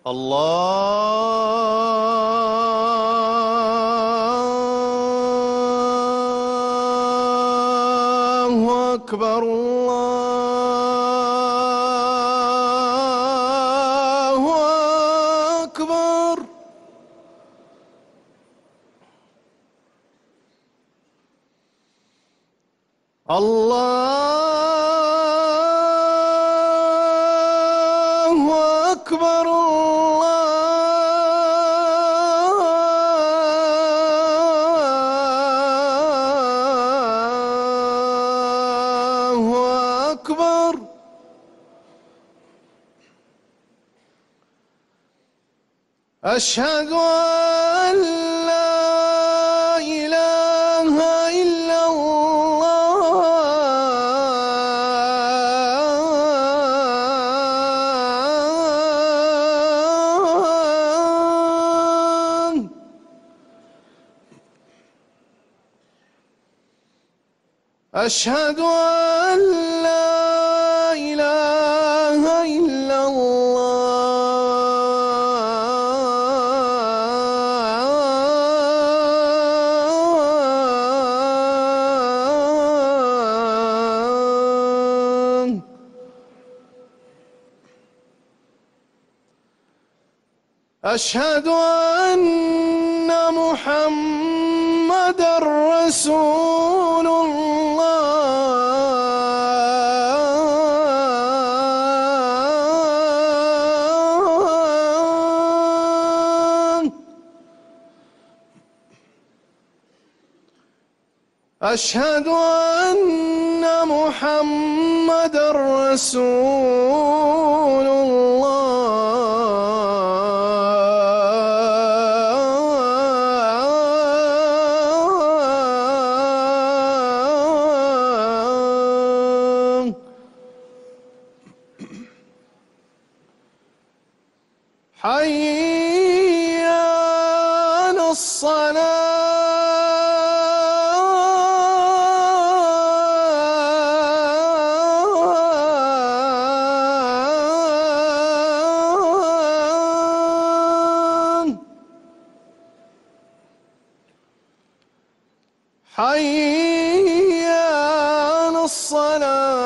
الله أكبر الله أكبر. الله أكبر الله أكبر. أشهد أن لا إله إلا الله. أشهد أن لا إله إلا الله. أشهد أن محمدًا رسول الله. أشهد أن محمدًا رسول الله. حي على الصلاة. حي على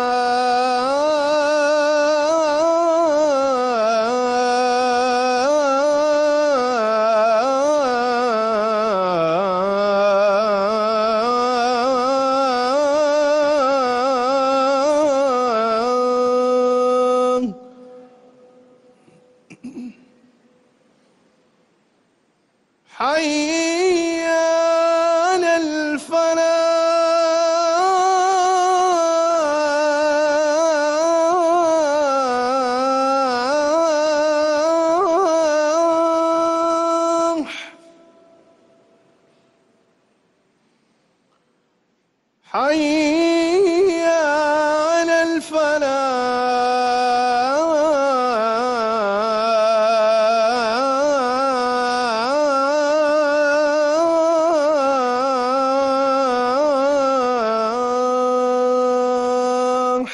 الصلاة. حي على الفلاح. حي على الفلاح.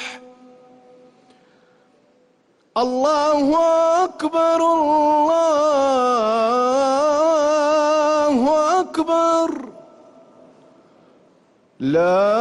الله أكبر الله أكبر. لا